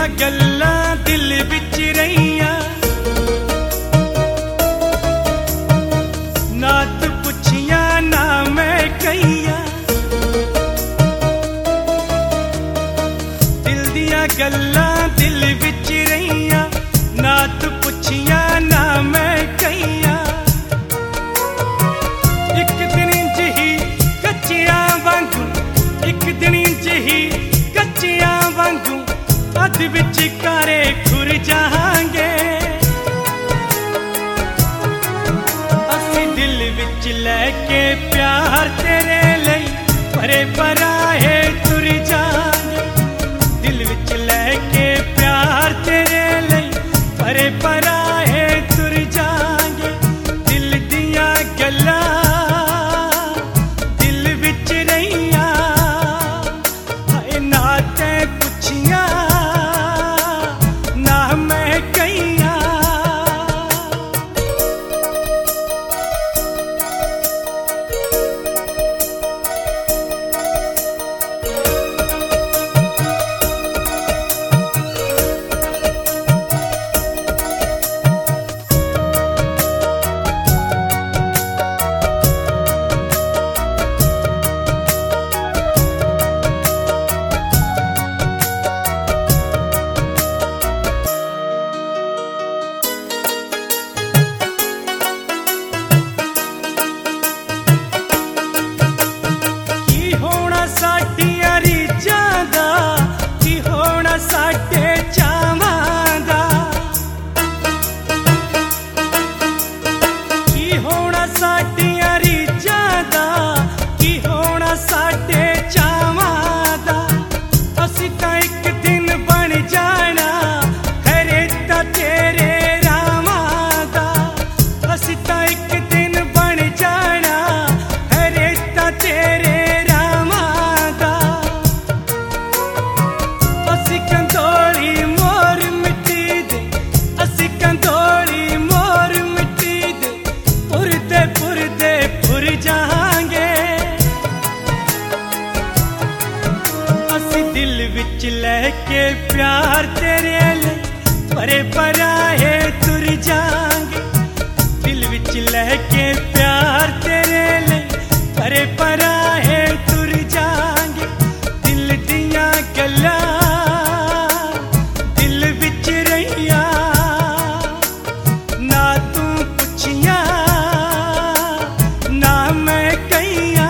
ਦੀਆਂ ਗੱਲਾਂ ਦਿਲ ਵਿੱਚ ਰਹੀਆਂ ਨਾ ਤੂੰ ਪੁੱਛੀਆਂ ਨਾ ਮੈਂ ਕਹੀਆਂ ਦਿਲ ਦੀਆਂ ਗੱਲਾਂ ਦਿਲ ਵਿੱਚ ਰਹੀਆਂ ਨਾ ਤੂੰ ਪੁੱਛੀਆਂ ਨਾ ਮੈਂ ਕਹੀਆਂ ਇੱਕ ਦਿਨ ਜਿਹੀ ਕੱਚਿਆਂ ਵਾਂਗੂ ਇੱਕ ਦਿਨ ਜਿਹੀ ਕੱਚਿਆਂ ਵਾਂਗੂ ਅੱਧ ਵਿੱਚ ਕਾਰੇ ਖੁਰ ਜਾਵਾਂਗੇ ਅਸੀਂ ਦਿਲ ਵਿੱਚ ਲੈ ਕੇ ਪਿਆਰ ਤੇਰੇ ਲਈ ਪਰੇ ਪਰਾਏ ਤੁਰ ਜਾਵਾਂਗੇ ਦਿਲ ਵਿੱਚ ਲੈ ਕੇ ਪਿਆਰ ਤੇਰੇ ਲਈ ਪਰੇ ਪਰਾਏ ਤੁਰ ਜਾਵਾਂਗੇ ਦਿਲ ਦੀਆਂ ਗੱਲਾਂ ਦਿਲ ਵਿੱਚ ਰਹੀਆਂ ਹਾਏ ਨਾ ਤੈਂ ਪੁੱਛੀਆਂ ਨਾ ਮੈਂ ਕਹੀਆਂ ਸਾਡੀਆਂ ਰੀਝਾਂ ਦਾ ਕੀ ਹੋਣਾ ਸਾਡੇ ਚਾਵਾਂ ਦਾ ਕੀ ਹੋਣਾ ਸਾਡੀਆਂ ਰੀਝਾਂ ਦਾ ਕੀ ਹੋਣਾ ਸਾਡੇ ਚਾਵਾਂ ਦਾ ਅਸੀਂ ਤਾਂ ਇੱਕ ਦਿਨ ਬਣ ਜਾਣਾ ਖਰੇ ਤਾਂ ਤੇਰੇ ਰਾਵਾਂ ਦਾ ਅਸੀਂ ਤਾਂ ਇੱਕ ਦਿਨ ਬਣ ਜਾਣਾ ਖਰੇ ਤਾਂ ਤੇਰੇ दिल विच लैके प्यार तेरे लिए परे पराए तुर जाएंगे दिल विच लैके प्यार तेरे लिए परे पराए तुर जाएंगे दिल दियां गल्लां दिल विच रहियां ना तू पुछियां ना मैं कहियां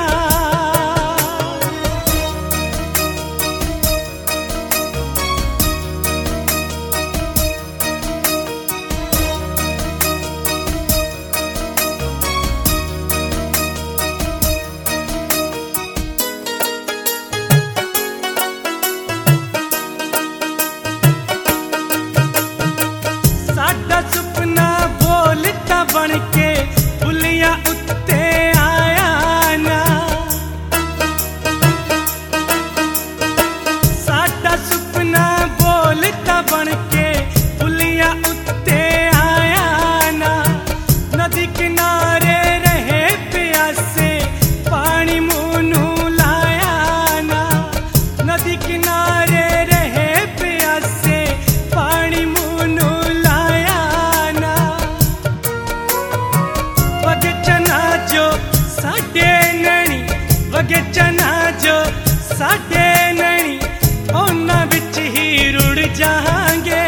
सुपना बोलता बन के फुलियां उत्ते आया ना साडा सुपना बोलता बन के फुलियां उत्ते आया ना नदी किनारे रहे प्यासे पानी मुंह नू लाया ना नदी किनारे रहे प्यासे पानी मुंह नू बगीचना जो साडे नैनी उन्हां विच ही रुड़ जाएंगे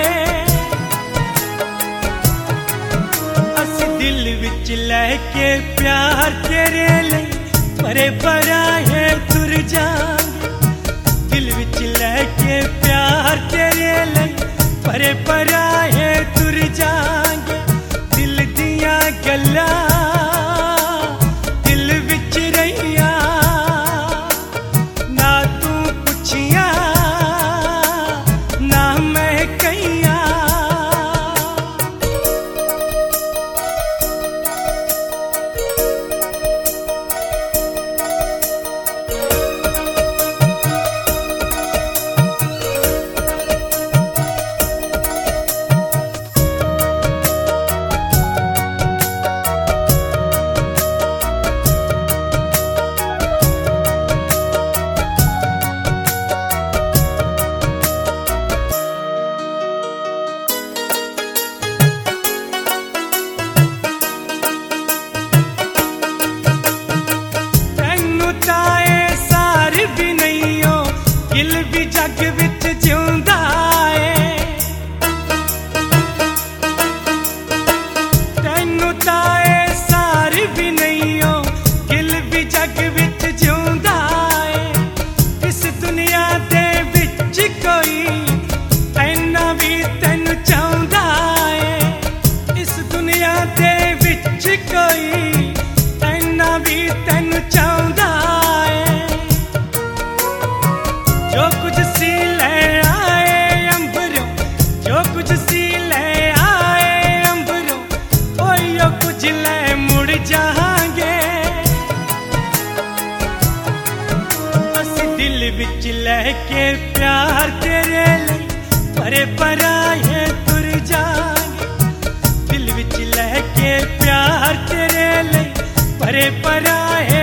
असीं दिल विच लैके प्यार तेरे लिए परे पराए तुर जाएंगे दिल विच लैके प्यार तेरे लिए परे पराए तुर जाएंगे दिल दियां गल्लां परे पराए तुर जाएंगे दिल विच लहके प्यार तेरे लिए परे पराए